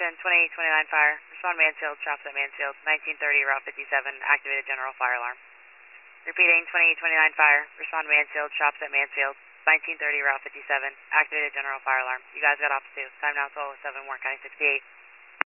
Attention, 2829 fire. Respond Mansfield, shops at Mansfield, 1930 Route 57, activated general fire alarm. Repeating, 2829 fire. Respond Mansfield, shops at Mansfield, 1930 Route 57, activated general fire alarm. You guys got ops 2. Time now 12:07, Warren County 68.